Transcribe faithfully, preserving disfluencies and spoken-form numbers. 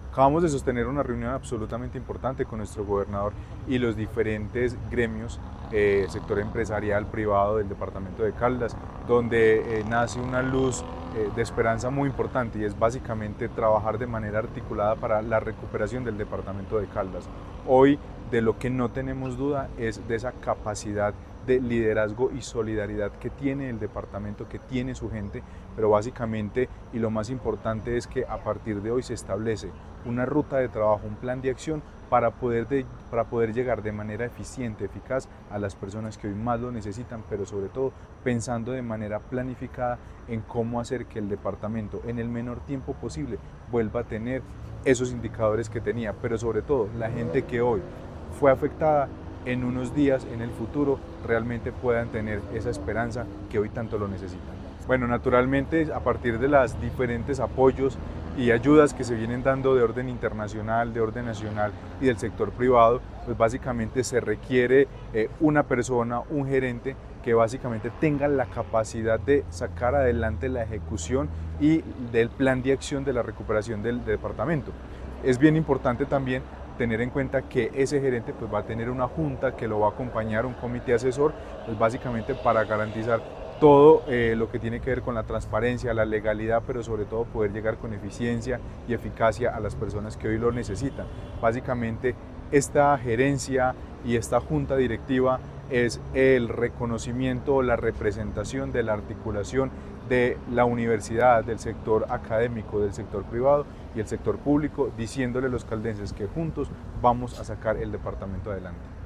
Acabamos de sostener una reunión absolutamente importante con nuestro gobernador y los diferentes gremios, eh, sector empresarial, privado del departamento de Caldas, donde eh, nace una luz eh, de esperanza muy importante, y es básicamente trabajar de manera articulada para la recuperación del departamento de Caldas. Hoy, de lo que no tenemos duda es de esa capacidad de liderazgo y solidaridad que tiene el departamento, que tiene su gente, pero básicamente, y lo más importante, es que a partir de hoy se establece una ruta de trabajo, un plan de acción para poder, de, para poder llegar de manera eficiente, eficaz a las personas que hoy más lo necesitan, pero sobre todo pensando de manera planificada en cómo hacer que el departamento en el menor tiempo posible vuelva a tener esos indicadores que tenía, pero sobre todo la gente que hoy fue afectada, en unos días, en el futuro, realmente puedan tener esa esperanza que hoy tanto lo necesitan. Bueno, naturalmente, a partir de los diferentes apoyos y ayudas que se vienen dando de orden internacional, de orden nacional y del sector privado, pues básicamente se requiere eh, una persona, un gerente, que básicamente tenga la capacidad de sacar adelante la ejecución y del plan de acción de la recuperación del departamento. Es bien importante también tener en cuenta que ese gerente pues va a tener una junta que lo va a acompañar, un comité asesor, pues básicamente para garantizar todo eh, lo que tiene que ver con la transparencia, la legalidad, pero sobre todo poder llegar con eficiencia y eficacia a las personas que hoy lo necesitan. Básicamente esta gerencia y esta junta directiva es el reconocimiento o la representación de la articulación de la universidad, del sector académico, del sector privado y el sector público, diciéndole a los caldenses que juntos vamos a sacar el departamento adelante.